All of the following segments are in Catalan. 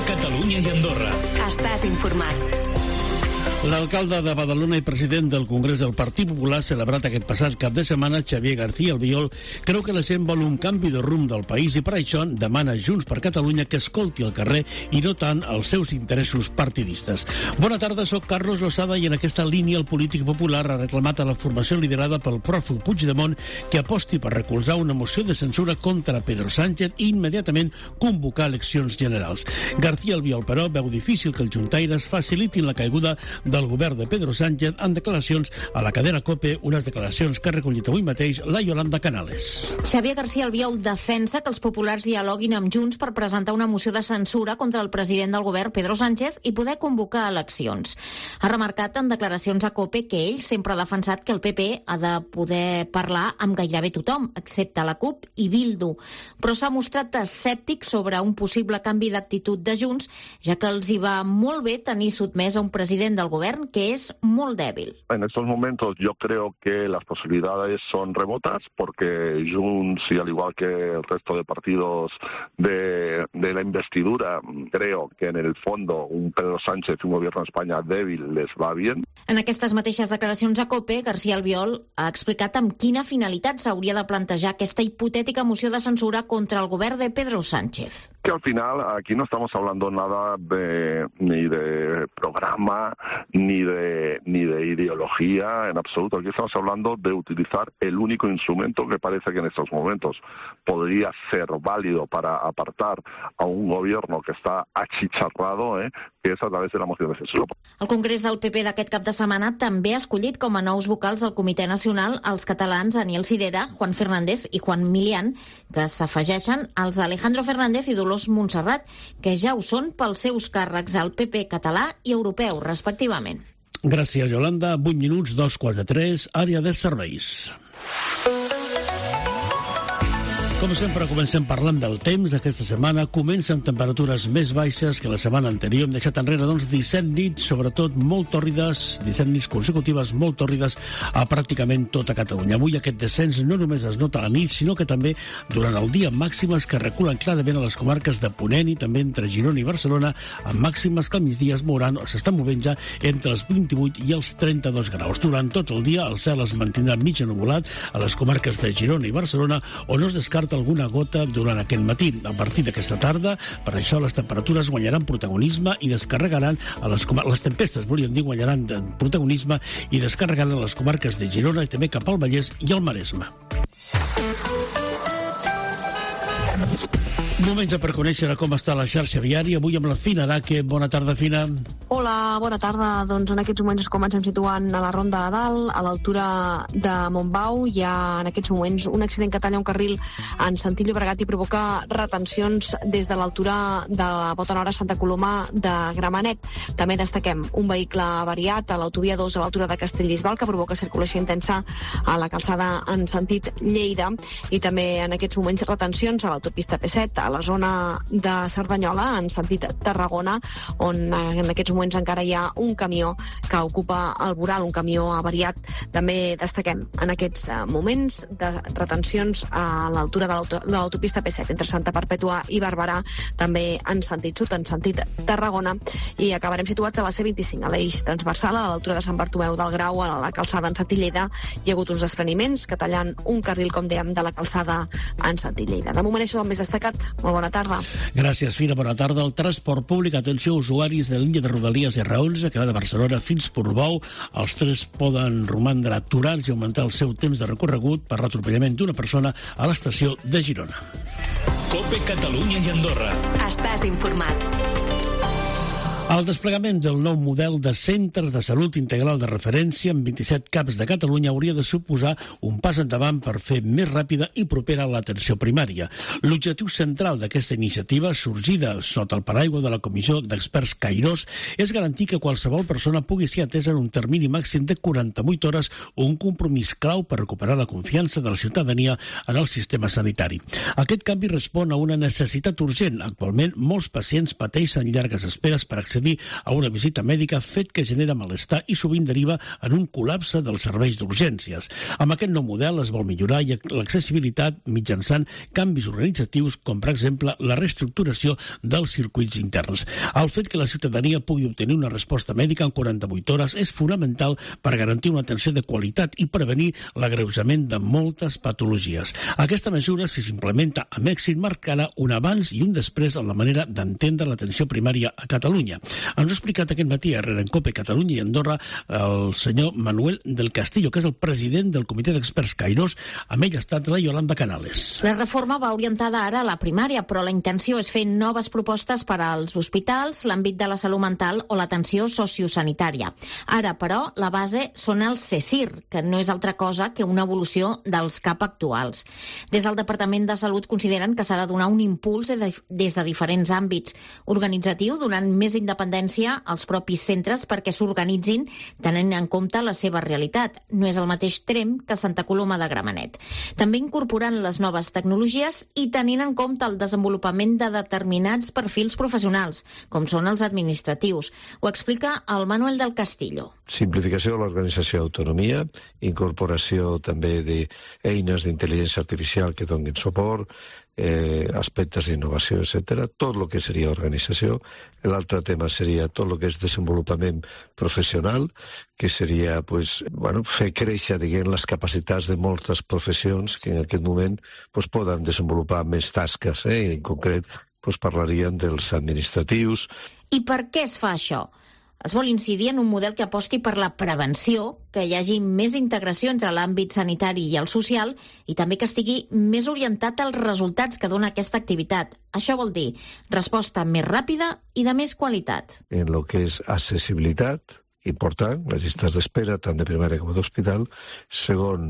Catalunya i Andorra. Estàs informat. L'alcalde de Badalona i president del Congrés del Partit Popular, celebrat aquest passat cap de setmana, Xavier García Albiol, creu que la gent vol un canvi de rumb del país i per això demana a Junts per Catalunya que escolti el carrer i no tant els seus interessos partidistes. Bona tarda, soc Carlos Losada i en aquesta línia el polític popular ha reclamat a la formació liderada pel pròfug Puigdemont que aposti per recolzar una moció de censura contra Pedro Sánchez i immediatament convocar eleccions generals. García Albiol, però, veu difícil que els juntaires facilitin la caiguda del govern de Pedro Sánchez en declaracions a la cadena COPE, unes declaracions que ha recollit avui mateix la Yolanda Canales. Xavier García Albiol defensa que els populars dialoguin amb Junts per presentar una moció de censura contra el president del govern, Pedro Sánchez, i poder convocar eleccions. Ha remarcat en declaracions a COPE que ell sempre ha defensat que el PP ha de poder parlar amb gairebé tothom, excepte la CUP i Bildu, però s'ha mostrat escèptic sobre un possible canvi d'actitud de Junts, ja que els hi va molt bé tenir sotmès a un president del govern que es muy débil. En estos momentos yo creo que las posibilidades son remotas porque Junts, y al igual que el resto de partidos de la investidura, creo que en el fondo un Pedro Sánchez y un gobierno de España débil les va bien. En aquestes mateixes declaracions a COPE, García Albiol ha explicat amb quina finalitat s'hauria de plantejar aquesta hipotètica moció de censura contra el govern de Pedro Sánchez. Que al final aquí no estamos hablando nada ni de programa, ni de ideología en absoluto. Aquí estamos hablando de utilizar el único instrumento que parece que en estos momentos podría ser válido para apartar a un gobierno que está achicharrado, que és a través de la moció de censura. El Congrés del PP d'aquest cap de setmana també ha escollit com a nous vocals del Comitè Nacional els catalans Daniel Sirera, Juan Fernández i Juan Milián, que s'afegeixen als d'Alejandro Fernández i Dolors Montserrat, que ja ho són pels seus càrrecs al PP català i europeu, respectivament. Gràcies, Yolanda. 8 minuts, 2:43, àrea de serveis. Com sempre, comencem parlant del temps. Aquesta setmana comencen temperatures més baixes que la setmana anterior. Hem deixat enrere, 17 nits, sobretot molt tòrrides, 17 nits consecutives molt tòrrides a pràcticament tota Catalunya. Avui aquest descens no només es nota a la nit, sinó que també durant el dia màximes que reculen clarament a les comarques de Ponent i també entre Girona i Barcelona, amb màximes que al migdia s'estan movent ja entre els 28 i els 32 graus. Durant tot el dia el cel es mantindrà mig ennuvolat a les comarques de Girona i Barcelona, on no es descarta alguna gota durant aquest matí. A partir d'aquesta tarda, per això les temperatures guanyaran protagonisme i descarregaran a les tempestes, volíem dir, guanyaran protagonisme i descarregaran a les comarques de Girona i també cap al Vallès i al Maresme. Moments per conèixer com està la xarxa viària. Avui amb la Fina Araque. Bona tarda, Fina. Hola, bona tarda. Doncs en aquests moments comencem situant a la Ronda de Dalt, a l'altura de Montbau. Hi ha en aquests moments un accident que talla un carril en sentit Llobregat i provoca retencions des de l'altura de la Botanora Santa Coloma de Gramenet. També destaquem un vehicle avariat a l'autovia 2 a l'altura de Castellbisbal que provoca circulació intensa a la calçada en sentit Lleida i també en aquests moments retencions a l'autopista P7 a la zona de Cerdanyola en sentit Tarragona, on en aquests moments encara hi ha un camió que ocupa el voral, un camió avariat. També destaquem en aquests moments de retencions a l'altura de l'autopista P7 entre Santa Perpètua i Barberà, també en sentit sud, en sentit Tarragona, i acabarem situats a la C25, a l'eix transversal, a l'altura de Sant Bartomeu del Grau, a la calçada en sentit Lleida. Hi ha hagut uns despreniments que tallen un carril, com dèiem, de la calçada en sentit Lleida. De moment això és el més destacat. Molt bona tarda. Gràcies, Fina. Bona tarda. El transport públic, atenció, usuaris de línia de Rodalies R11, que va de Barcelona fins Portbou. Els tres poden romandre aturats i augmentar el seu temps de recorregut per l'atropellament d'una persona a l'estació de Girona. COPE Catalunya i Andorra. Estàs informat. El desplegament del nou model de centres de salut integral de referència amb 27 CAPs de Catalunya hauria de suposar un pas endavant per fer més ràpida i propera l'atenció primària. L'objectiu central d'aquesta iniciativa, sorgida sota el paraigua de la Comissió d'Experts Cairós, és garantir que qualsevol persona pugui ser atesa en un termini màxim de 48 hores, un compromís clau per recuperar la confiança de la ciutadania en el sistema sanitari. Aquest canvi respon a una necessitat urgent. Actualment, molts pacients pateixen llargues esperes per accedir accedir a una visita mèdica, fet que genera malestar i sovint deriva en un col·lapse dels serveis d'urgències. Amb aquest nou model es vol millorar l'accessibilitat mitjançant canvis organitzatius, com per exemple la reestructuració dels circuits interns. El fet que la ciutadania pugui obtenir una resposta mèdica en 48 hores és fonamental per garantir una atenció de qualitat i prevenir l'agreujament de moltes patologies. Aquesta mesura, si s'implementa amb èxit, marcarà un abans i un després en la manera d'entendre l'atenció primària a Catalunya. Ens ho ha explicat aquest matí a Rencope Catalunya i Andorra el senyor Manuel del Castillo, que és el president del Comitè d'Experts Cairós. Amb ell ha estat la Yolanda Canales. La reforma va orientada ara a la primària, però la intenció és fer noves propostes per als hospitals, l'àmbit de la salut mental o l'atenció sociosanitària. Ara, però, la base són els CSIR, que no és altra cosa que una evolució dels CAP actuals. Des del Departament de Salut consideren que s'ha de donar un impuls des de diferents àmbits. Organitzatiu, donant més independència als propis centres perquè s'organitzin tenint en compte la seva realitat. No és el mateix Tremp que Santa Coloma de Gramenet. També incorporant les noves tecnologies i tenint en compte el desenvolupament de determinats perfils professionals, com són els administratius. Ho explica el Manuel del Castillo. Simplificació de l'organització d'autonomia, incorporació també d'eines d'intel·ligència artificial que donin suport, aspectes d'innovació, etc. Tot el que seria organització. L'altre tema seria tot el que és desenvolupament professional, que seria fer créixer les capacitats de moltes professions que en aquest moment poden desenvolupar més tasques. En concret, parlarien dels administratius. I per què es fa això? Es vol incidir en un model que aposti per la prevenció, que hi hagi més integració entre l'àmbit sanitari i el social i també que estigui més orientat als resultats que dona aquesta activitat. Això vol dir resposta més ràpida i de més qualitat. En el que és accessibilitat, important, les llistes d'espera, tant de primària com d'hospital. Segon,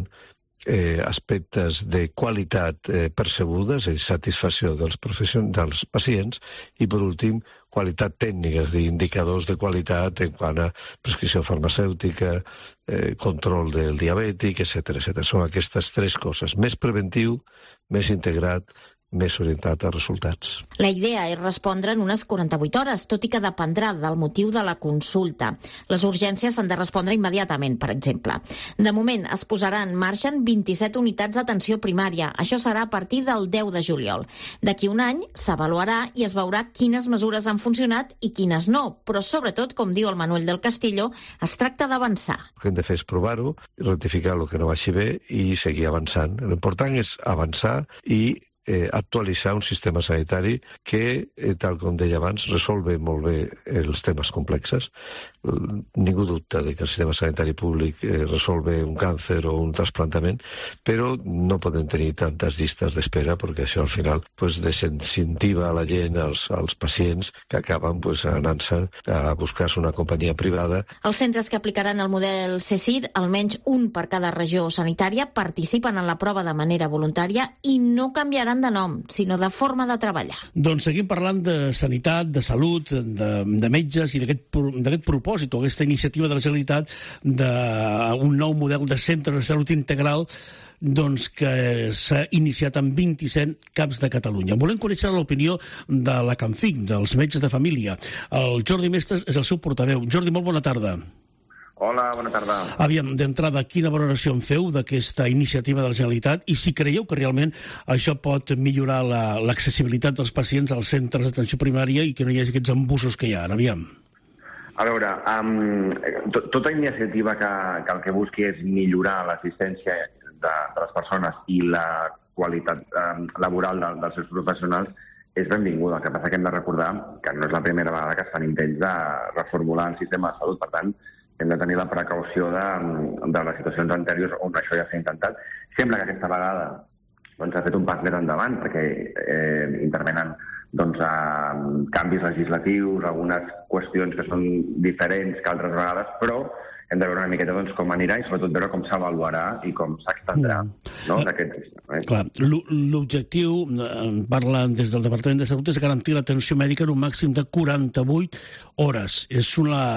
aspectes de qualitat percebuda, és a dir, satisfacció dels pacients, i per últim, qualitat tècnica, és a dir, indicadors de qualitat en quant a prescripció farmacèutica, control del diabètic, etc. Són aquestes tres coses, més preventiu, més integrat, més orientat a resultats. La idea és respondre en unes 48 hores, tot i que dependrà del motiu de la consulta. Les urgències s'han de respondre immediatament, per exemple. De moment, es posarà en marxa 27 unitats d'atenció primària. Això serà a partir del 10 de juliol. D'aquí un any s'avaluarà i es veurà quines mesures han funcionat i quines no, però sobretot, com diu el Manuel del Castillo, es tracta d'avançar. El que hem de fer és provar-ho, rectificar el que no vagi bé i seguir avançant. L'important és avançar i actualitzar un sistema sanitari que, tal com deia abans, resolve molt bé els temes complexes. Ningú dubta de que el sistema sanitari públic resolve un càncer o un trasplantament, però no poden tenir tantes llistes d'espera perquè això al final desincentiva a la gent, als pacients, que acaben anant-se a buscar-se una companyia privada. Els centres que aplicaran el model CSIR, almenys un per cada regió sanitària, participen en la prova de manera voluntària i no canviaran de nom, sinó de forma de treballar. Doncs seguim parlant de sanitat, de salut, de metges i d'aquest propòsit o aquesta iniciativa de la Generalitat d'un nou model de centre de salut integral que s'ha iniciat amb 27 CAPs de Catalunya. Volem conèixer l'opinió de la CAMFIC, dels metges de família. El Jordi Mestres és el seu portaveu. Jordi, molt bona tarda. Hola, bona tarda. Aviam, d'entrada, quina valoració en feu d'aquesta iniciativa de la Generalitat i si creieu que realment això pot millorar l'accessibilitat dels pacients als centres d'atenció primària i que no hi hagi aquests embussos que hi ha ara? Aviam. A veure, tota iniciativa que el que busqui és millorar l'assistència de les persones i la qualitat laboral dels seus professionals és benvinguda. El que passa que hem de recordar que no és la primera vegada que es fan intents de reformular el sistema de salut, per tant, hem de tenir la precaució de les situacions anteriors on això ja s'ha intentat. Sembla que aquesta vegada s'ha fet un pas més endavant perquè intervenen canvis legislatius, algunes qüestions que són diferents que altres vegades, però hem de veure una miqueta com anirà i sobretot veure com s'avaluarà i com s'extendrà. Clar, l'objectiu, parla des del Departament de Salut, és garantir l'atenció mèdica en un màxim de 48 hores. És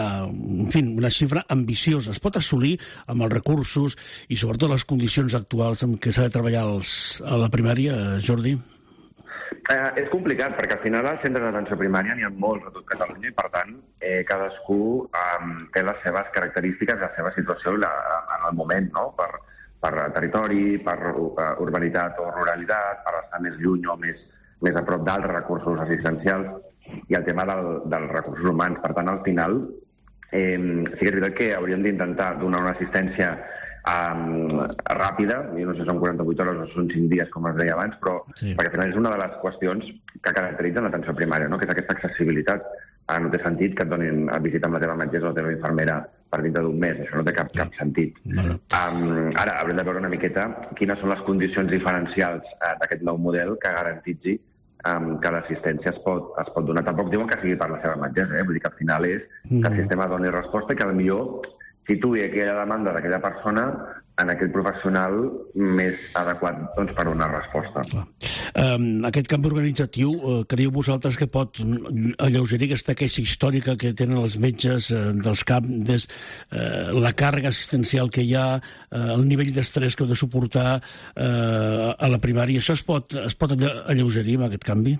una xifra ambiciosa. Es pot assolir amb els recursos i sobretot les condicions actuals en què s'ha de treballar a la primària, Jordi? És complicat, perquè al final als centres d'atenció primària n'hi ha molts a tot Catalunya i, per tant, cadascú té les seves característiques, la seva situació en el moment, no? Per territori, per urbanitat o ruralitat, per estar més lluny o més a prop d'altres recursos assistencials i el tema dels recursos humans. Per tant, al final, sí que és veritat que hauríem d'intentar donar una assistència ràpida, no sé si són 48 hores o són 5 dies, com es deia abans, però perquè al final és una de les qüestions que caracteritzen l'atenció primària, no? Que és aquesta accessibilitat. No té sentit que et donin a visitar amb la teva metgessa o la teva infermera per dintre d'un mes, això no té cap sentit. Ara haurem de veure una miqueta quines són les condicions diferencials d'aquest nou model que garantitzi que l'assistència es pot donar. Tampoc diuen que sigui per la seva metgessa, vull dir que al final és que el sistema doni resposta i que potser situï aquella demanda d'aquella persona en aquell professional més adequat per donar resposta. Aquest canvi organitzatiu, creieu vosaltres que pot alleugerir aquesta queixa històrica que tenen els metges dels CAP, la càrrega assistencial que hi ha, el nivell d'estrès que heu de suportar a la primària? Això es pot alleugerir amb aquest canvi?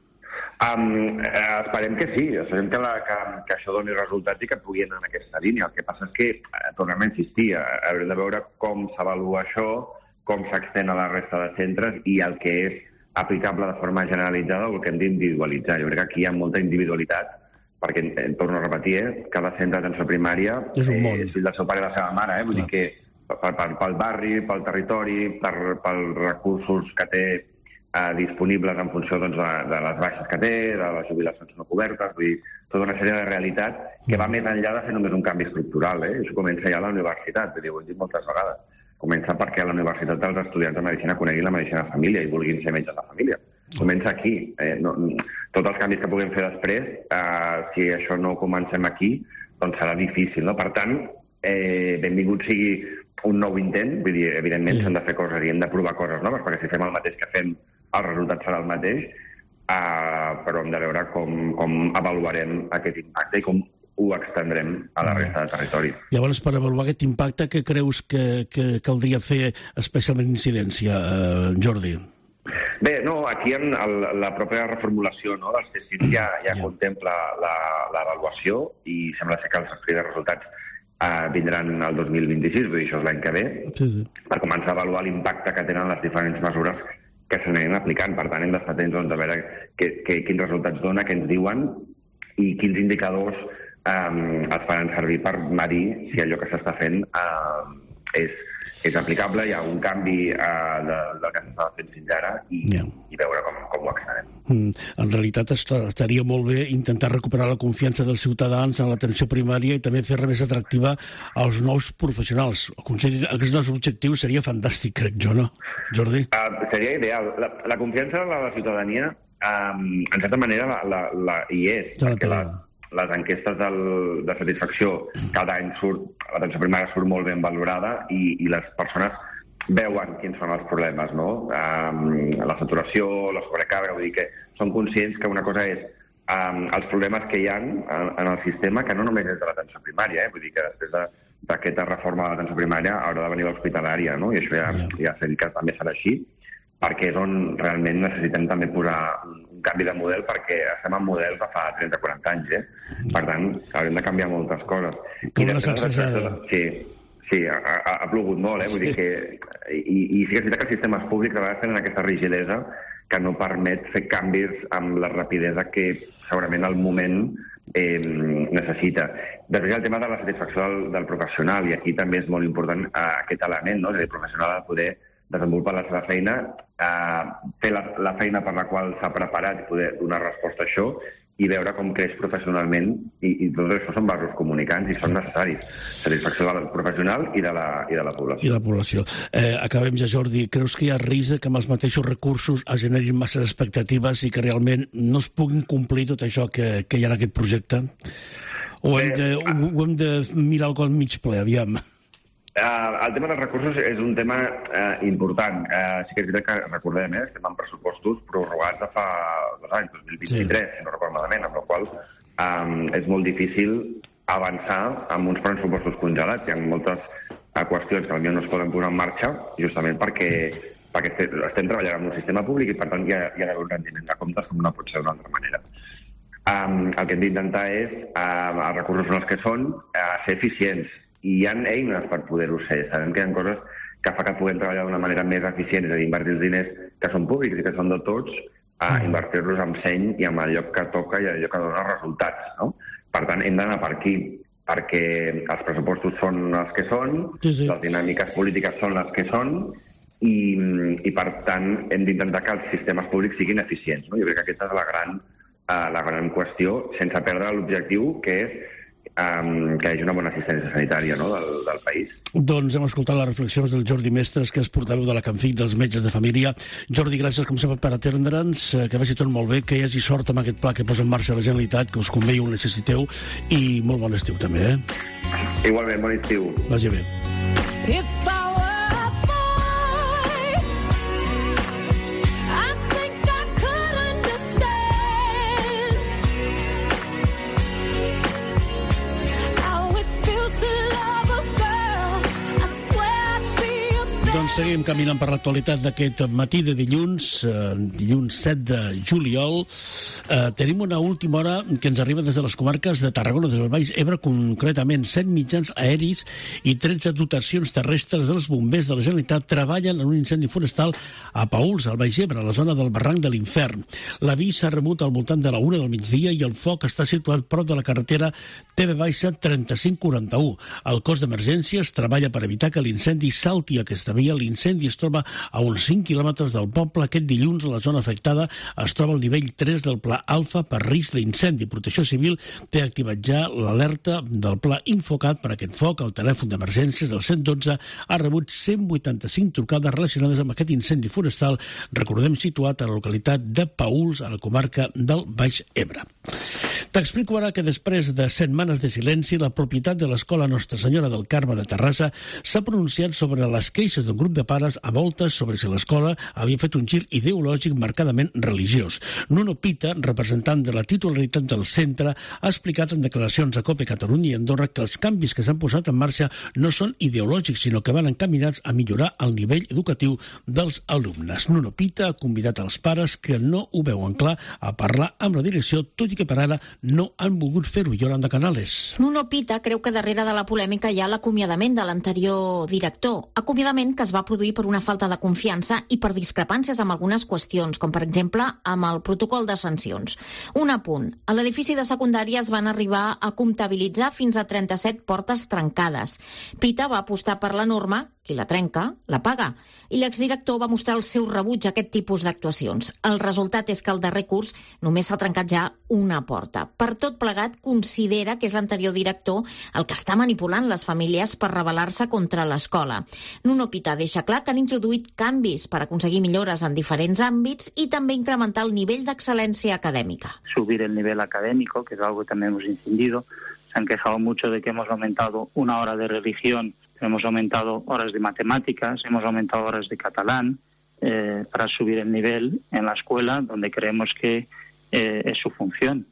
Esperem que sí, esperem que això doni resultats i que pugui anar en aquesta línia. El que passa és que, tornem a insistir, haurem de veure com s'avalua això, com s'extén a la resta de centres i el que és aplicable de forma generalitzada o el que hem d'individualitzar. Jo crec que aquí hi ha molta individualitat, perquè, torno a repetir, cada centre d'atenció primària és fill del seu pare i la seva mare, vull dir que pel barri, pel territori, pels recursos que té disponibles en funció de les baixes que té, de les jubilacions no cobertes, vull dir, tota una sèrie de realitats que va més enllà de fer només un canvi estructural. Això comença ja a la universitat, ho hem dit moltes vegades. Comença perquè a la universitat els estudiants de medicina coneguin la medicina de família i vulguin ser metges de família. Comença aquí. Tots els canvis que puguem fer després, si això no comencem aquí, doncs serà difícil, no? Per tant, benvingut sigui un nou intent, vull dir, evidentment s'han de fer coses i hem de provar coses noves, perquè si fem el mateix que fem, el resultat serà el mateix, però hem de veure com avaluarem aquest impacte i com ho extendrem a la resta de territori. Llavors, per avaluar aquest impacte, què creus que caldria fer especialment incidència, Jordi? Bé, aquí en la pròpia reformulació dels C6 ja contempla l'avaluació i sembla ser que els estudis de resultats vindran el 2026, vull dir, això és l'any que ve, per començar a avaluar l'impacte que tenen les diferents mesures que s'aniran aplicant. Per tant, hem d'estar atents a veure quins resultats dona, què ens diuen i quins indicadors es faran servir per medir si allò que s'està fent és aplicable, hi ha un canvi del que s'estava fent fins ara i veure com ho extendem. En realitat estaria molt bé intentar recuperar la confiança dels ciutadans en l'atenció primària i també fer-la més atractiva als nous professionals. Aconseguir aquests dos objectius seria fantàstic, crec jo, no, Jordi? Seria ideal. La confiança de la ciutadania, en certa manera, hi és, perquè les enquestes de satisfacció cada any l'atenció primària surt molt ben valorada i les persones veuen quins són els problemes, no? La saturació, la sobrecàrrega, vull dir que són conscients que una cosa és els problemes que hi ha en el sistema, que no només és de l'atenció primària, vull dir que després d'aquesta reforma de l'atenció primària haurà de venir l'hospitalària, no? I això ja s'ha dit que també serà així, perquè és on realment necessitem també posar un canvi de model, perquè estem en models de fa 30-40 anys, Per tant, haurem de canviar moltes coses. Com una sacsejada. Sí, ha plogut molt, vull dir que... I sí que és veritat que els sistemes públics a vegades tenen aquesta rigidesa que no permet fer canvis amb la rapidesa que segurament el moment necessita. Després el tema de la satisfacció del professional, i aquí també és molt important aquest element, no? És a dir, el professional ha de poder desenvolupar la seva feina, fer la feina per la qual s'ha preparat i poder donar resposta a això i veure com creix professionalment i tot això són vasos comunicants i són necessaris. Satisfacció del professional i de la població. I la població. Acabem ja, Jordi. Creus que hi ha risc que amb els mateixos recursos es generin masses expectatives i que realment no es puguin complir tot això que hi ha en aquest projecte? O hem de mirar el got mig ple, aviam? El tema dels recursos és un tema important. Sí que és veritat que recordem, estem en pressupostos prorrogats de fa 2 anys, 2023, si no recordo malament, amb la qual és molt difícil avançar amb uns pressupostos congelats. Hi ha moltes qüestions que potser no es poden posar en marxa justament perquè perquè estem treballant en un sistema públic i, per tant, hi ha d'haver un rendiment de comptes com no pot ser d'una altra manera. El que hem d'intentar és, els recursos són els que són, ser eficients. I hi ha eines per poder-ho ser. Sabem que hi ha coses que fa que puguem treballar d'una manera més eficient, és a dir, invertir els diners que són públics i que són de tots, invertir-los amb seny i amb allò que toca i allò que dona resultats, no? Per tant, hem d'anar per aquí, perquè els pressupostos són els que són, les dinàmiques polítiques són les que són, i per tant, hem d'intentar que els sistemes públics siguin eficients, no? Jo crec que aquesta és la gran qüestió, sense perdre l'objectiu, que és que hi hagi una bona assistència sanitària, no?, del país. Doncs hem escoltat les reflexions del Jordi Mestres, que és portaveu de la Canfic dels metges de família. Jordi, gràcies com sempre per atendre'ns, que vagi tot molt bé, que hi hagi sort amb aquest pla que posa en marxa la Generalitat, que us convé i ho necessiteu, i molt bon estiu també, Igualment, bon estiu. Vagi bé. Doncs seguim caminant per l'actualitat d'aquest matí de dilluns 7 de juliol. Tenim una última hora que ens arriba des de les comarques de Tarragona, des del Baix Ebre, concretament 7 mitjans aeris i 13 dotacions terrestres dels bombers de la Generalitat treballen en un incendi forestal a Paüls, al Baix Ebre, a la zona del barranc de l'Infern. L'avís s'ha rebut al voltant de la 1 del migdia i el foc està situat prop de la carretera TV-3541. El cos d'emergències treballa per evitar que l'incendi salti a aquesta via. L'incendi es troba a uns 5 quilòmetres del poble. Aquest dilluns, a la zona afectada, es troba al nivell 3 del pla alfa per risc d'incendi. Protecció Civil té activat ja l'alerta del pla Infocat per aquest foc. El telèfon d'emergències del 112 ha rebut 185 trucades relacionades amb aquest incendi forestal, recordem, situat a la localitat de Paüls, a la comarca del Baix Ebre. T'explico ara que després de setmanes de silenci, la propietat de l'Escola Nostra Senyora del Carme de Terrassa s'ha pronunciat sobre les queixes d'un grup de pares a voltes sobre si l'escola havia fet un gir ideològic marcadament religiós. Nuno Pita, representant de la titularitat del centre, ha explicat en declaracions a COPE Catalunya i Andorra que els canvis que s'han posat en marxa no són ideològics, sinó que van encaminats a millorar el nivell educatiu dels alumnes. Nuno Pita ha convidat als pares que no ho veuen clar a parlar amb la direcció, tot i que per ara no han volgut fer-ho. Yolanda Canales. Nuno Pita creu que darrere de la polèmica hi ha l'acomiadament de l'anterior director. Acomiadament que es va produir per una falta de confiança i per discrepàncies amb algunes qüestions, com per exemple amb el protocol de sancions. Un apunt. A l'edifici de secundària es van arribar a comptabilitzar fins a 37 portes trencades. Pita va apostar per la norma, qui la trenca, la paga. I l'exdirector va mostrar el seu rebuig a aquest tipus d'actuacions. El resultat és que el darrer curs només s'ha trencat ja una porta. Per tot plegat, considera que és l'anterior director el que està manipulant les famílies per rebel·lar-se contra l'escola. Nuno Pita deixa clar que han introduït canvis per aconseguir millores en diferents àmbits i també incrementar el nivell d'excel·lència acadèmica. Subir el nivel académico, que es algo que también hemos incidido. Se han quejado mucho de que hemos aumentado una hora de religión, hemos aumentado horas de matemáticas, hemos aumentado horas de catalán para subir el nivel en la escuela, donde creemos que es su función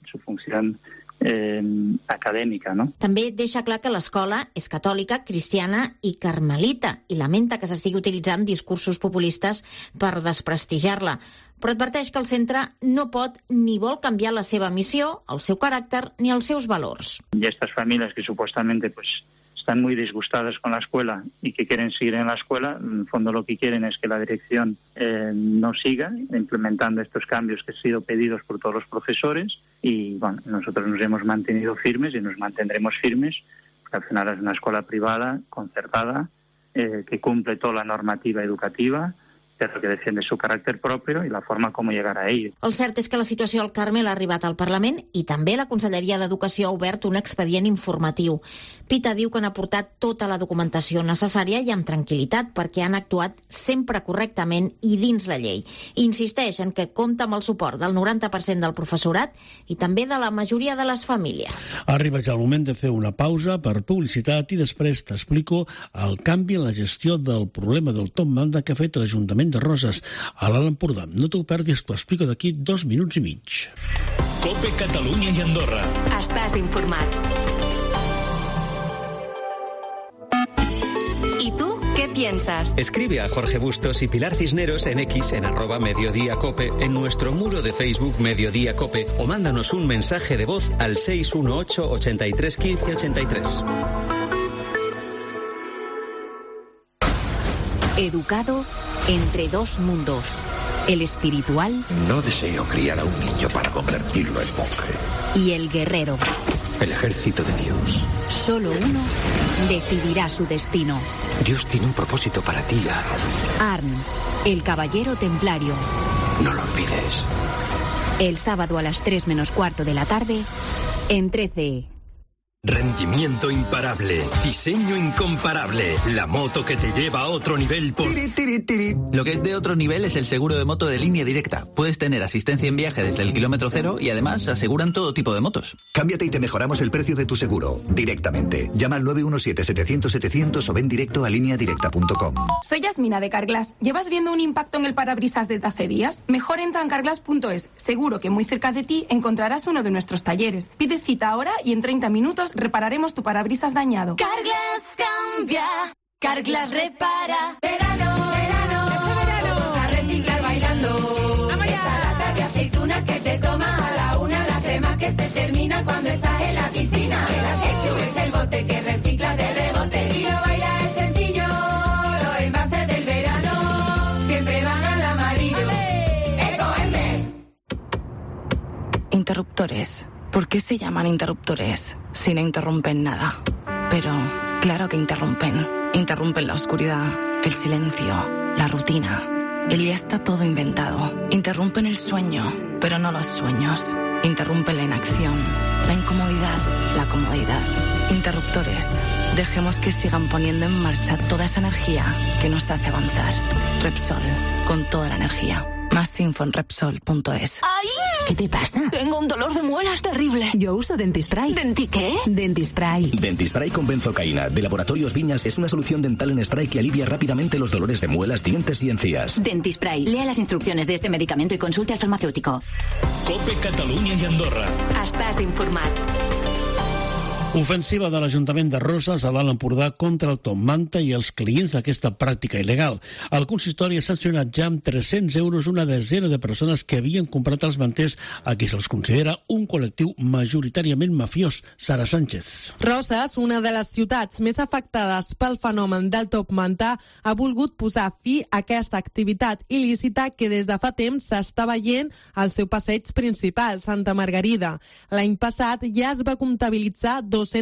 acadèmica, no? També deixa clar que l'escola és catòlica, cristiana i carmelita i lamenta que s'estigui utilitzant discursos populistes per desprestigiar-la. Però adverteix que el centre no pot ni vol canviar la seva missió, el seu caràcter ni els seus valors. Y estas familias que supuestamente están muy disgustadas con la escuela y que quieren seguir en la escuela, en el fondo lo que quieren es que la dirección no siga implementando estos cambios que han sido pedidos por todos los profesores y bueno, nosotros nos hemos mantenido firmes y nos mantendremos firmes porque al final es una escuela privada, concertada, que cumple toda la normativa educativa, pero que defiende su caràcter propi i la forma com llegar a ell. El cert és que la situació al Carmel ha arribat al Parlament i també la Conselleria d'Educació ha obert un expedient informatiu. Pita diu que han aportat tota la documentació necessària i amb tranquil·litat perquè han actuat sempre correctament i dins la llei. Insisteix en que compta amb el suport del 90% del professorat i també de la majoria de les famílies. Arriba ja el moment de fer una pausa per publicitat i després t'explico el canvi en la gestió del problema del top manda que ha fet l'Ajuntament de Roses, a l'Alt Empordà. No t'ho perdis, t'ho explico d'aquí 2 minuts i mig. COPE Catalunya i Andorra. Estàs informat. ¿Y tú qué piensas? piensas. Escribe a Jorge Bustos y Pilar Cisneros en X en @mediodíacope, en nuestro muro de Facebook Mediodía Cope, o mándanos un mensaje de voz al 618 83 15 83. Educado entre dos mundos, el espiritual. No deseo criar a un niño para convertirlo en monje. Y el guerrero. El ejército de Dios. Solo uno decidirá su destino. Dios tiene un propósito para ti, Arn, el caballero templario. No lo olvides. El sábado a las 3 menos cuarto de la tarde, en 13. Rendimiento imparable, diseño incomparable, la moto que te lleva a otro nivel por... Lo que es de otro nivel es el seguro de moto de Línea Directa. Puedes tener asistencia en viaje desde el kilómetro cero y además aseguran todo tipo de motos. Cámbiate y te mejoramos el precio de tu seguro, directamente. Llama al 917-700-700 o ven directo a lineadirecta.com. Soy Yasmina de Carglass. ¿Llevas viendo un impacto en el parabrisas desde hace días? Mejor entra en carglass.es. Seguro que muy cerca de ti encontrarás uno de nuestros talleres. Pide cita ahora y en 30 minutos repararemos tu parabrisas dañado. Carglass cambia, Carglass repara. Verano, verano, a reciclar bailando. Esta lata de aceitunas que te tomas a la una, la crema que se termina cuando estás en la piscina. El ketchup es el bote que recicla de rebote y lo baila es sencillo. Los envases del verano siempre van al amarillo. Ecoembes. Interruptores. ¿Por qué se llaman interruptores si no interrumpen nada? Pero claro que interrumpen. Interrumpen la oscuridad, el silencio, la rutina. El día está todo inventado. Interrumpen el sueño, pero no los sueños. Interrumpen la inacción, la incomodidad, la comodidad. Interruptores. Dejemos que sigan poniendo en marcha toda esa energía que nos hace avanzar. Repsol, con toda la energía. Más info en Repsol.es. ¡Ay! ¿Qué te pasa? Tengo un dolor de muelas terrible. Yo uso Dentispray. ¿Denti qué? Dentispray. Dentispray con benzocaína de Laboratorios Viñas es una solución dental en spray que alivia rápidamente los dolores de muelas, dientes y encías. Dentispray. Lea las instrucciones de este medicamento y consulte al farmacéutico. Cope Catalunya i Andorra. Estàs informat. Ofensiva de l'Ajuntament de Roses a l'Alt Empordà contra el top manta i els clients d'aquesta pràctica il·legal. El consistori ha sancionat ja amb 300 euros una desena de persones que havien comprat els manters a qui se'ls considera un col·lectiu majoritàriament mafiós. Sara Sánchez. Roses, una de les ciutats més afectades pel fenomen del top manta, ha volgut posar fi a aquesta activitat il·lícita que des de fa temps s'està veient al seu passeig principal, Santa Margarida. L'any passat ja es va comptabilitzar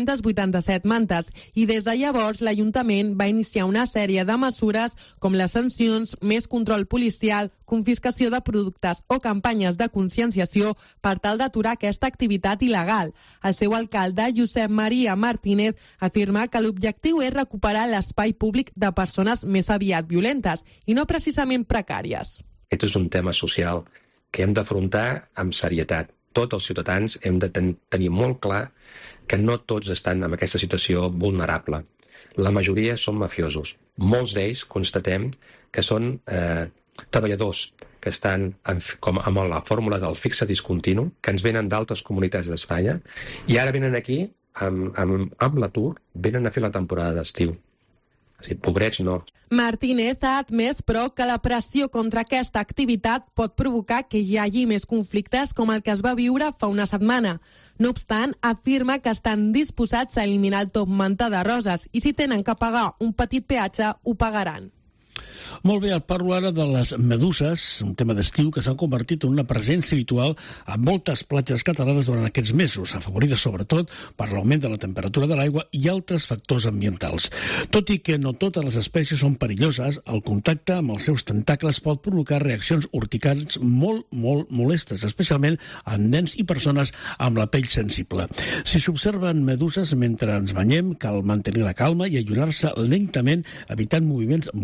287 mantes i des de llavors l'Ajuntament va iniciar una sèrie de mesures com les sancions, més control policial, confiscació de productes o campanyes de conscienciació per tal d'aturar aquesta activitat il·legal. El seu alcalde, Josep Maria Martínez, afirma que l'objectiu és recuperar l'espai públic de persones més aviat violentes i no precisament precàries. Aquest és un tema social que hem d'afrontar amb serietat. Tots els ciutadans hem de tenir molt clar que no tots estan en aquesta situació vulnerable. La majoria són mafiosos. Molts d'ells constatem que són treballadors que estan amb la fórmula del fixe discontinu, que ens venen d'altres comunitats d'Espanya, i ara venen aquí, amb l'atur, venen a fer la temporada d'estiu. O sigui, pobrets no. Martínez ha admès, però, que la pressió contra aquesta activitat pot provocar que hi hagi més conflictes com el que es va viure fa una setmana. No obstant, afirma que estan disposats a eliminar el top manta de Roses i si tenen que pagar un petit peatge, ho pagaran. Molt bé, parlo ara de les meduses, un tema d'estiu que s'han convertit en una presència habitual a moltes platges catalanes durant aquests mesos, afavorides sobretot per l'augment de la temperatura de l'aigua i altres factors ambientals. Tot i que no totes les espècies són perilloses, el contacte amb els seus tentacles pot provocar reaccions urticants molt molestes, especialment en nens i persones amb la pell sensible. Si s'observen meduses mentre ens banyem, cal mantenir la calma i allunyar-se lentament, evitant moviments bruscos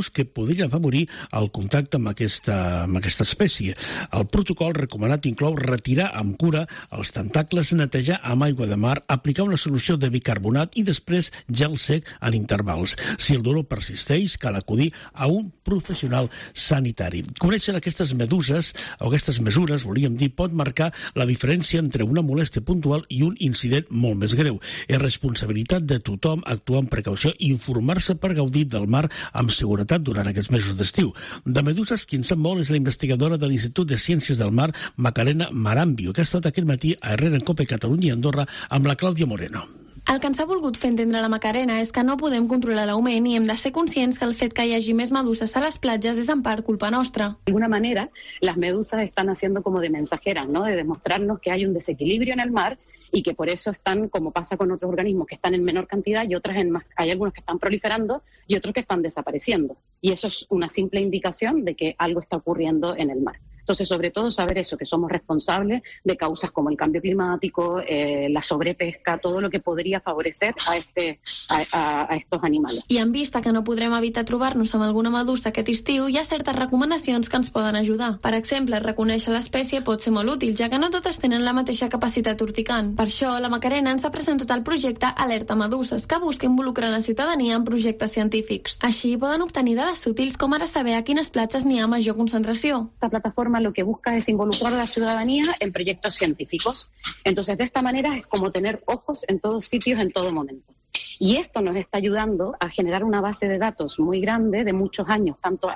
nocius que podrien afavorir el contacte amb aquesta espècie. El protocol recomanat inclou retirar amb cura els tentacles, netejar amb aigua de mar, aplicar una solució de bicarbonat i després gel sec en intervals. Si el dolor persisteix, cal acudir a un professional sanitari. Conèixer aquestes meduses o aquestes mesures, volíem dir, pot marcar la diferència entre una molèstia puntual i un incident molt més greu. És responsabilitat de tothom actuar amb precaució i informar-se per gaudir del mar amb seguretat durant aquests mesos d'estiu. De meduses, qui en sap molt és la investigadora de l'Institut de Ciències del Mar, Macarena Marambio, que ha estat aquest matí a Herrera en Cope Catalunya i Andorra amb la Clàudia Moreno. El que ens ha volgut fer entendre la Macarena és que no podem controlar l'augment i hem de ser conscients que el fet que hi hagi més meduses a les platges és en part culpa nostra. De alguna manera, las medusas están haciendo como de mensajeras, ¿no? De demostrarnos que hay un desequilibrio en el mar y que por eso están, como pasa con otros organismos, que están en menor cantidad y otras en más. Hay algunos que están proliferando y otros que están desapareciendo. Y eso es una simple indicación de que algo está ocurriendo en el mar. Entonces, sobre todo, saber eso, que somos responsables de causas como el cambio climático, la sobrepesca, todo lo que podría favorecer a estos animales. I en vista que no podrem evitar trobar-nos amb alguna medusa aquest estiu, hi ha certes recomanacions que ens poden ajudar. Per exemple, reconèixer l'espècie pot ser molt útil, ja que no totes tenen la mateixa capacitat urticant. Per això, la Macarena ens ha presentat el projecte Alerta Meduses, que busca involucrar la ciutadania en projectes científics. Així poden obtenir dades útils com ara saber a quines platges n'hi ha major concentració. Esta plataforma lo que busca es involucrar a la ciudadanía en proyectos científicos. Entonces, de esta manera es como tener ojos en todos sitios, en todo momento. Y esto nos está ayudando a generar una base de datos muy grande de muchos años, tanto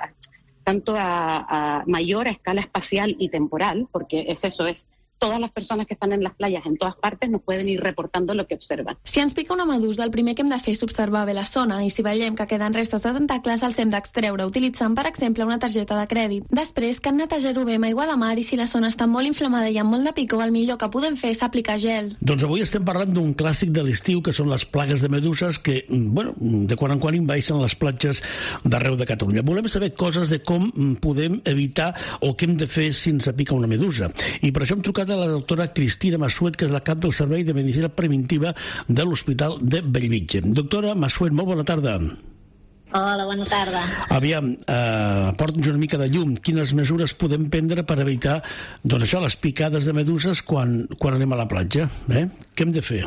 a mayor a escala espacial y temporal, porque es todas las personas que están en las playas en todas partes nos pueden ir reportando lo que observan. Si ens pica una medusa, el primer que hem de fer és observar bé la zona i si veiem que queden restes de tentacles els hem d'extreure utilitzant, per exemple, una targeta de crèdit. Després, cal netejar-ho bé amb aigua de mar i si la zona està molt inflamada i amb molt de picor, el millor que podem fer és aplicar gel. Doncs avui estem parlant d'un clàssic de l'estiu que són les plagues de meduses que, de quan en quan envaeixen les platges d'arreu de Catalunya. Volem saber coses de com podem evitar o què hem de fer si ens pica una medusa. I per això hem trucat a la doctora Cristina Massuet, que és la cap del Servei de Medicina Preventiva de l'Hospital de Bellvitge. Doctora Massuet, molt bona tarda. Hola, bona tarda. Aviam, porta'ns una mica de llum. Quines mesures podem prendre per evitar les picades de meduses quan anem a la platja? Què hem de fer?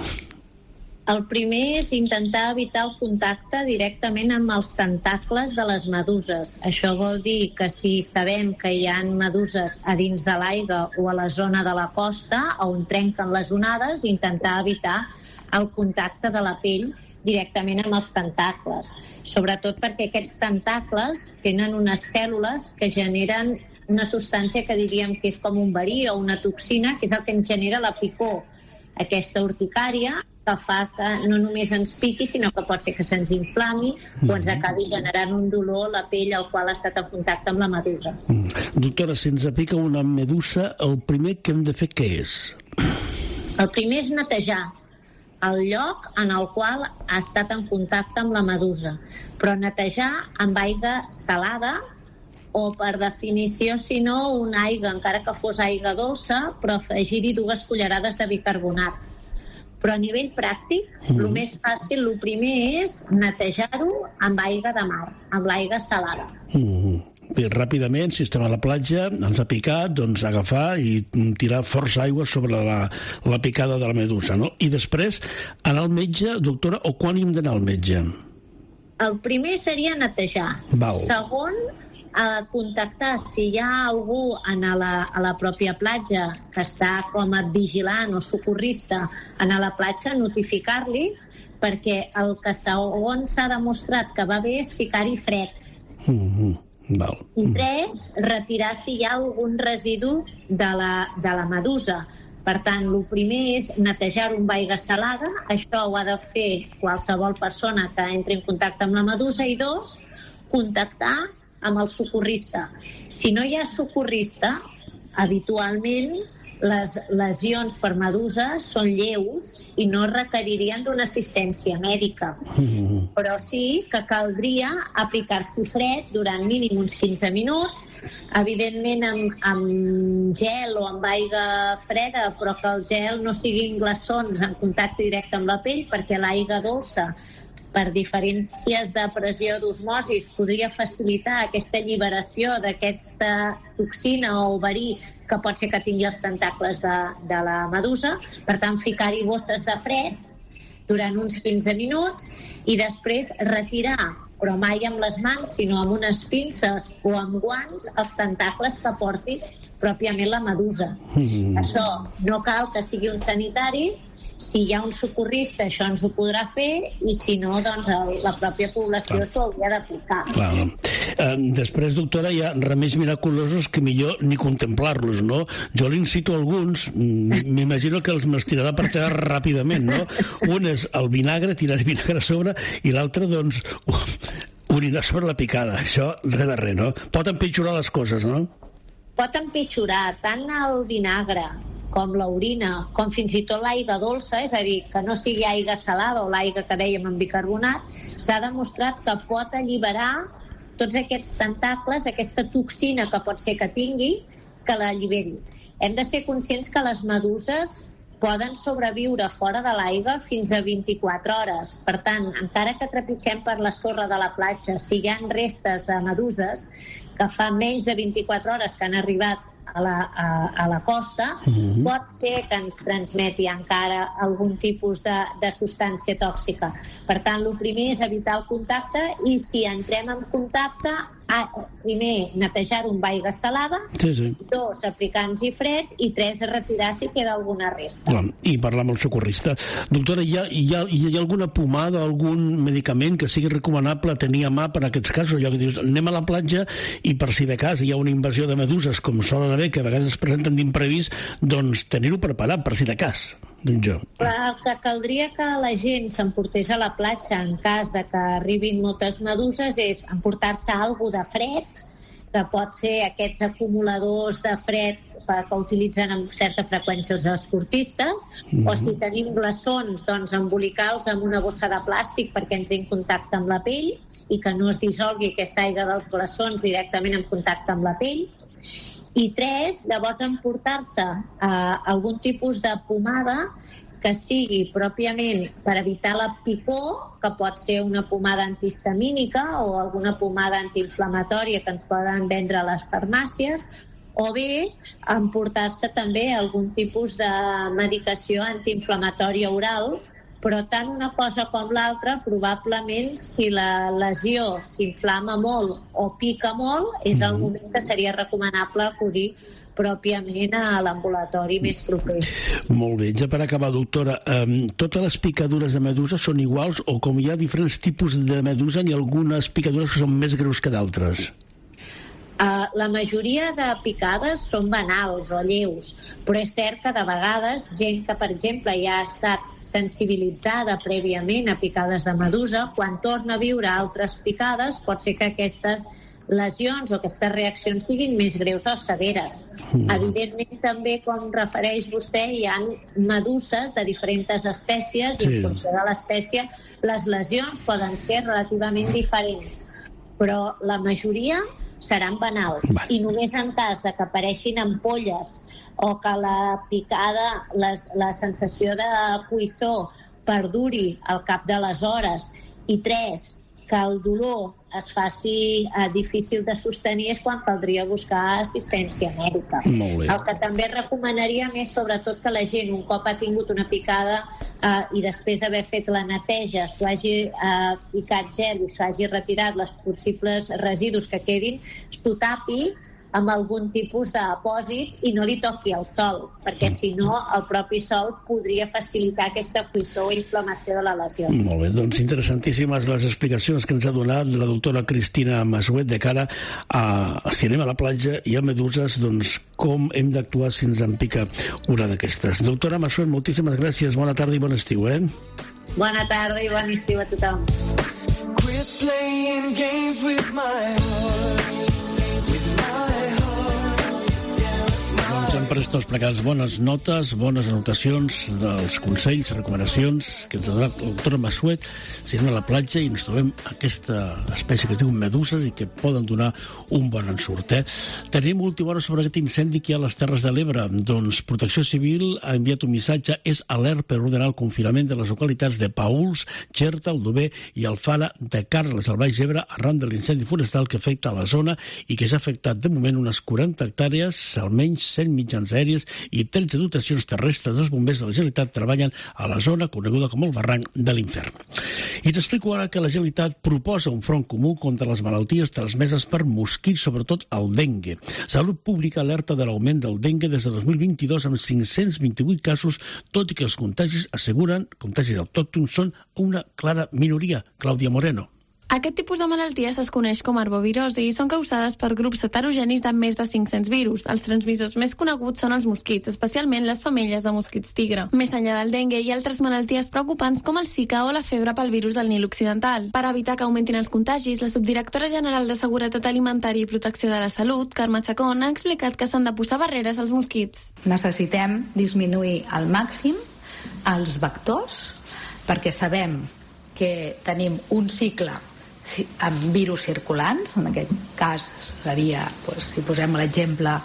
El primer és intentar evitar el contacte directament amb els tentacles de les meduses. Això vol dir que si sabem que hi ha meduses a dins de l'aigua o a la zona de la costa on trenquen les onades, intentar evitar el contacte de la pell directament amb els tentacles. Sobretot perquè aquests tentacles tenen unes cèl·lules que generen una substància que diríem que és com un verí o una toxina, que és el que ens genera la picor, aquesta urticària, que fa que no només ens piqui, sinó que pot ser que se'ns inflami o ens acabi generant un dolor a la pell al qual ha estat en contacte amb la medusa. Doctora, si ens pica una medusa, el primer que hem de fer què és? El primer és netejar el lloc en el qual ha estat en contacte amb la medusa, però netejar amb aigua salada o, per definició, si no, una aigua, encara que fos aigua dolça, però afegir-hi 2 cullerades de bicarbonat. Però a nivell pràctic, el més fàcil, el primer és netejar-ho amb aigua de mar, amb l'aigua salada. Bé, ràpidament, si estem a la platja, ens ha picat, doncs agafar i tirar força aigua sobre la picada de la medusa, no? I després, anar al metge, doctora, o quan hem d'anar al metge? El primer seria netejar. Val. Segon, a contactar si hi ha algú a la pròpia platja que està com a vigilant o socorrista a la platja, notificar-li, perquè el que segons s'ha demostrat que va bé és ficar-hi fred. Val. I 3, retirar si hi ha algun residu de la medusa. Per tant, el primer és netejar-ho amb aigua salada, això ho ha de fer qualsevol persona que entri en contacte amb la medusa, i 2, contactar amb el socorrista. Si no hi ha socorrista, habitualment les lesions per medusa són lleus i no requeririen d'una assistència mèdica. Però sí que caldria aplicar-s'hi fred durant mínim uns 15 minuts, evidentment amb gel o amb aigua freda, però que el gel no siguin glaçons en contacte directe amb la pell, perquè l'aigua dolça per diferències de pressió d'osmosis podria facilitar aquesta alliberació d'aquesta toxina o verí que pot ser que tingui els tentacles de la medusa. Per tant, ficar-hi bosses de fred durant uns 15 minuts i després retirar, però mai amb les mans, sinó amb unes pinces o amb guants, els tentacles que porti pròpiament la medusa. Això no cal que sigui un sanitari. Si hi ha un socorrista, això ens ho podrà fer, i si no, doncs la pròpia població s'ho hauria d'aplicar. Després, doctora, hi ha remeis miraculosos que millor ni contemplar-los, no? Jo li'n cito alguns, m'imagino que els m'estirarà per terra ràpidament, no? Un és el vinagre, tirar vinagre a sobre, i l'altre, doncs, orinar sobre la picada. Això, res de res, no? Pot empitjorar les coses, no? Pot empitjorar tant el vinagre com l'orina, com fins i tot l'aigua dolça, és a dir, que no sigui aigua salada o l'aigua que dèiem amb bicarbonat, s'ha demostrat que pot alliberar tots aquests tentacles, aquesta toxina que pot ser que tingui, que l'alliberi. Hem de ser conscients que les meduses poden sobreviure fora de l'aigua fins a 24 hores. Per tant, encara que trepitgem per la sorra de la platja, si hi ha restes de meduses que fa menys de 24 hores que han arribat a la costa, pot ser que ens transmeti encara algun tipus de substància tòxica. Per tant, el primer és evitar el contacte, i si entrem en contacte, primer netejar-ho amb aigua salada, 2, aplicar-nos-hi fred, i 3, retirar si queda alguna resta. I parlar amb el socorrista. Doctora, hi ha alguna pomada, algun medicament que sigui recomanable tenir a mà per a aquests casos? Allò que dius, anem a la platja i per si de cas hi ha una invasió de meduses, com solen haver, que a vegades es presenten d'imprevist, doncs tenir-ho preparat per si de cas. El que caldria que la gent s'emportés a la platja en cas de que arribin moltes meduses és emportar-se alguna de fred, que pot ser aquests acumuladors de fred que utilitzen amb certa freqüència els esportistes, o si tenim glaçons, doncs embolicar-los amb una bossa de plàstic perquè entri en contacte amb la pell i que no es dissolgui aquesta aigua dels glaçons directament en contacte amb la pell. I 3, llavors emportar-se algun tipus de pomada que sigui pròpiament per evitar la picor, que pot ser una pomada antihistamínica o alguna pomada antiinflamatòria que ens poden vendre a les farmàcies, o bé emportar-se també algun tipus de medicació antiinflamatòria oral, però tant una cosa com l'altra, probablement, si la lesió s'inflama molt o pica molt, és el moment que seria recomanable acudir pròpiament a l'ambulatori més proper. Molt bé, ja per acabar, doctora, totes les picadures de medusa són iguals o com hi ha diferents tipus de medusa, hi ha algunes picadures que són més greus que d'altres? La majoria de picades són banals o lleus, però és cert que de vegades gent que, per exemple, ja ha estat sensibilitzada prèviament a picades de medusa, quan torna a viure altres picades, pot ser que aquestes lesions o aquestes reaccions siguin més greus o severes. Evidentment, també, com refereix vostè, hi ha meduses de diferents espècies i en funció de l'espècie les lesions poden ser relativament diferents, però la majoria seran banals. I només en cas de que apareixin ampolles o que la picada, la sensació de cuissó perduri al cap de les hores, i 3, que el dolor es faci difícil de sostenir, és quan caldria buscar assistència mèdica. El que també recomanaria més, sobretot, que la gent, un cop ha tingut una picada i després d'haver fet la neteja, s'ho hagi ficat gel i s'hagi retirat els possibles residus que quedin, s'ho tapi amb algun tipus d'apòsit i no li toqui el sol, perquè si no el propi sol podria facilitar aquesta cuissó o inflamació de la lesió. Molt bé, doncs interessantíssimes les explicacions que ens ha donat la doctora Cristina Massuet de cara a, si anem a la platja i a meduses, doncs com hem d'actuar si ens en pica una d'aquestes. Doctora Massuet, moltíssimes gràcies, bona tarda i bon estiu, Bona tarda i bon estiu a tothom. Quit playing games with my heart. Doncs hem després tots plegats bones notes, bones anotacions dels consells, recomanacions que ens ha donat el doctor Massuet. Si anem a la platja i ens trobem aquesta espècie que es diu meduses i que poden donar un bon ensurt. Tenim última hora sobre aquest incendi que hi ha a les Terres de l'Ebre. Doncs Protecció Civil ha enviat un missatge, és alert per ordenar el confinament de les localitats de Paüls, Xerta, Aldover i Alfara de Carles, al Baix Ebre, arran de l'incendi forestal que afecta a la zona i que ja ha afectat de moment unes 40 hectàrees, almenys 100 mitjans aèries i 13 dotacions terrestres dels bombers de la Generalitat treballen a la zona coneguda com el barranc de l'Infern. I t'explico ara que la Generalitat proposa un front comú contra les malalties transmeses per mosquits, sobretot el dengue. Salut Pública alerta de l'augment del dengue des de 2022 amb 528 casos, tot i que els contagis autòctons són una clara minoria. Clàudia Moreno. Aquest tipus de malalties es coneix com arbovirosi i són causades per grups heterogenis de més de 500 virus. Els transmissors més coneguts són els mosquits, especialment les femelles de mosquits tigre. Més enllà del dengue hi ha altres malalties preocupants com el Zika o la febre pel virus del Nil Occidental. Per evitar que augmentin els contagis, la subdirectora general de Seguretat Alimentària i Protecció de la Salut, Carme Chacón, ha explicat que s'han de posar barreres als mosquits. Necessitem disminuir al màxim els vectors perquè sabem que tenim un cicle amb virus circulants, en aquest cas seria, si posem l'exemple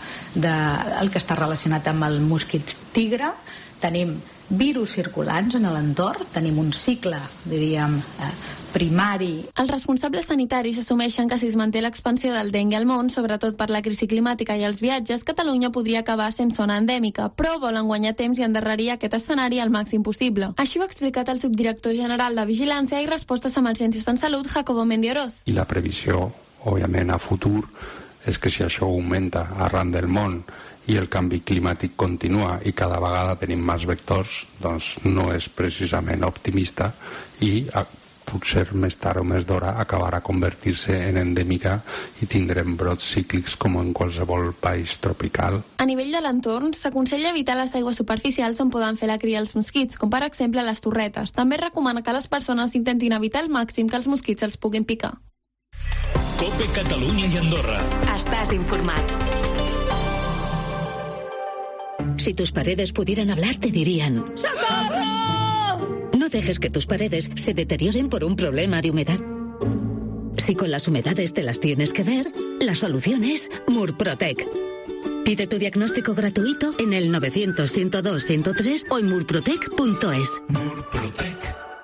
del que està relacionat amb el mosquit tigre, tenim virus circulants en l'entorn, tenim un cicle, diríem, primari. Els responsables sanitaris assumeixen que si es manté l'expansió del dengue al món, sobretot per la crisi climàtica i els viatges, Catalunya podria acabar sent zona endèmica, però volen guanyar temps i endarrerir aquest escenari al màxim possible. Així ho ha explicat el subdirector general de Vigilància i Respostes a Emergències en Salut, Jacobo Mendioroz. I la previsió, òbviament, a futur és que si això augmenta arran del món i el canvi climàtic continua i cada vegada tenim més vectors, doncs no és precisament optimista i potser més tard o més d'hora acabarà convertir-se en endèmica i tindrem brots cíclics com en qualsevol país tropical. A nivell de l'entorn, s'aconsella evitar les aigües superficials on poden fer la cria els mosquits, com per exemple les torretes. També recomana que les persones intentin evitar al màxim que els mosquits els puguin picar. COPE Catalunya i Andorra. Estás informat. Si tus paredes pudieran hablar, te dirían: ¡Socorro! No dejes que tus paredes se deterioren por un problema de humedad. Si con las humedades te las tienes que ver, la solución es Murprotec. Pide tu diagnóstico gratuito en el 900-102-103 o en murprotec.es. Murprotec.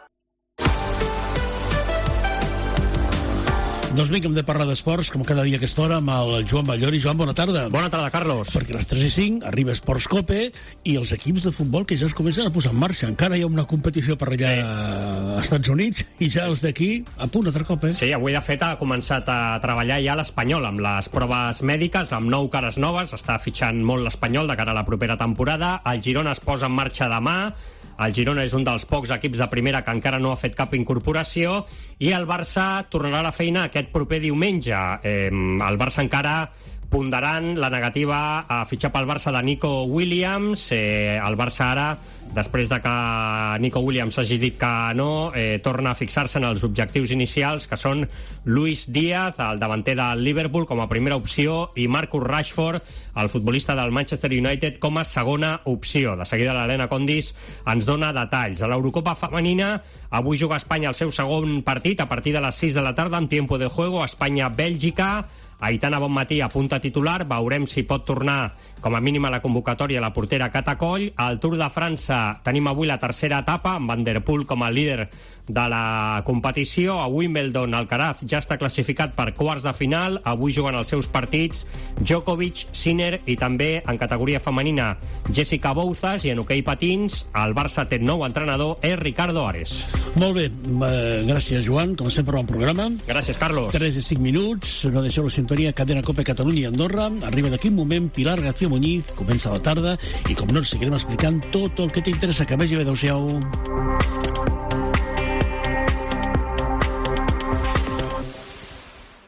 Doncs vinga, hem de parlar d'esports, com cada dia a aquesta hora, amb el Joan Ballori. Joan, bona tarda. Bona tarda, Carlos. Perquè a les 3:05 arriba Esports Cope i els equips de futbol que ja es comencen a posar en marxa. Encara hi ha una competició per allà als Estats Units i ja els d'aquí a punt altre cop, Sí, avui de fet ha començat a treballar ja l'Espanyol amb les proves mèdiques, amb 9 cares noves. Està fitxant molt l'Espanyol de cara a la propera temporada. El Girona es posa en marxa demà. El Girona és un dels pocs equips de primera que encara no ha fet cap incorporació i el Barça tornarà a la feina aquest proper diumenge. El Barça encara ponderant la negativa a fitxar pel Barça de Nico Williams. El Barça ara, després de que Nico Williams hagi dit que no, torna a fixar-se en els objectius inicials, que són Luis Díaz, el davanter del Liverpool, com a primera opció, i Marcus Rashford, el futbolista del Manchester United, com a segona opció. De seguida l'Helena Condis ens dona detalls. A l'Eurocopa femenina avui juga Espanya el seu segon partit a partir de les 6 de la tarda en tiempo de juego, Espanya-Bèlgica. Aitana Bonmatí apunta titular, veurem si pot tornar com a mínim a la convocatòria la portera Catacoll. Al Tour de França tenim avui la tercera etapa, amb Van der Poel com a líder de la competició. A Wimbledon, Alcaraz ja està classificat per quarts de final. Avui juguen els seus partits Djokovic, Sinner i també en categoria femenina Jessica Bouzas, i en hoquei patins el Barça té nou entrenador, és Ricardo Ares. Molt bé, gràcies Joan, com sempre bon programa. Gràcies, Carlos. 3:05 minuts, no deixeu la sintonia Cadena Cope Catalunya i Andorra. Arriba d'aquí un moment Pilar García Muñiz, comença la tarda i com no ens seguirem explicant tot el que t'interessa. Que vagi bé, adeu-siau.